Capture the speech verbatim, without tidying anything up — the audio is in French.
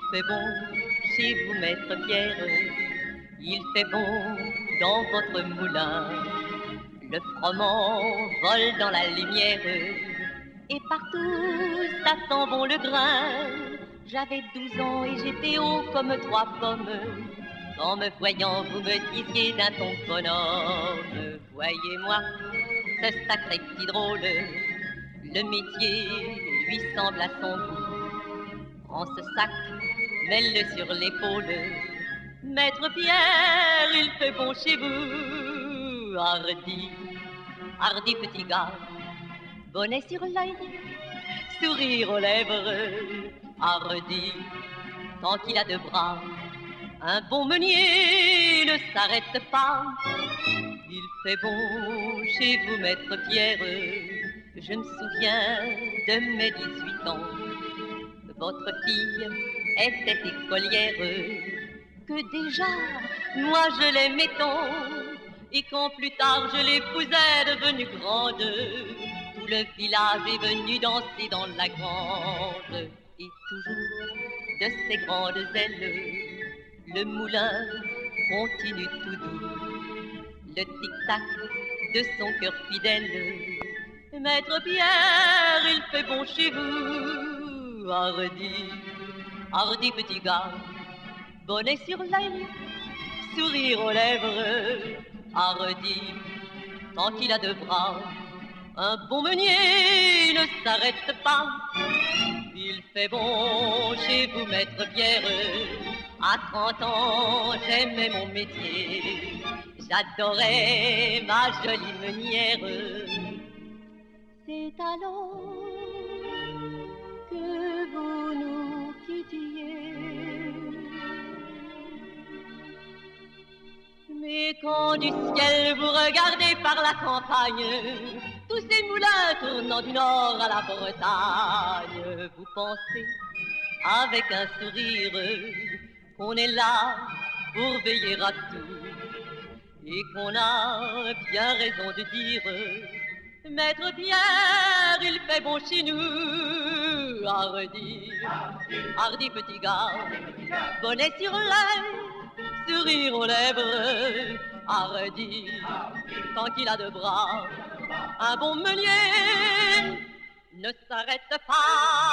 fait bon chez vous, maître Pierre. Il fait bon dans votre moulin. Le froment vole dans la lumière. Et partout, ça sent bon le grain. J'avais douze ans et j'étais haut comme trois pommes. En me voyant, vous me disiez d'un ton bonhomme. Voyez-moi, ce sacré petit drôle. Le métier lui semble à son goût. Prends ce sac, mets-le sur l'épaule. Maître Pierre, il fait bon chez vous. Hardi, hardi petit gars, bonnet sur l'œil, sourire aux lèvres. Hardi, tant qu'il a deux bras, un bon meunier ne s'arrête pas. Il fait bon chez vous, maître Pierre. Je me souviens de mes dix-huit ans. Votre fille était écolière. Que déjà, moi je l'aimais tant. Et quand plus tard je l'épousais devenue grande, tout le village est venu danser dans la grande. Et toujours de ses grandes ailes, le moulin continue tout doux. Le tic-tac de son cœur fidèle. Maître Pierre, il fait bon chez vous. Hardi, hardi petit gars, bonnet sur l'œil, sourire aux lèvres. Hardi, tant qu'il a deux bras, un bon meunier ne s'arrête pas. Il fait bon chez vous, maître Pierre. À trente ans, j'aimais mon métier. J'adorais ma jolie meunière. C'est alors que vous nous quittiez. Mais quand du ciel vous regardez par la campagne, tous ces moulins tournant du nord à la Bretagne, vous pensez avec un sourire qu'on est là pour veiller à tout et qu'on a bien raison de dire: Maître Pierre, il fait bon chez nous. Hardi, hardi petit gars, bonnet sur l'œil, sourire aux lèvres. Hardi, tant qu'il a deux bras, un bon meunier ne s'arrête pas.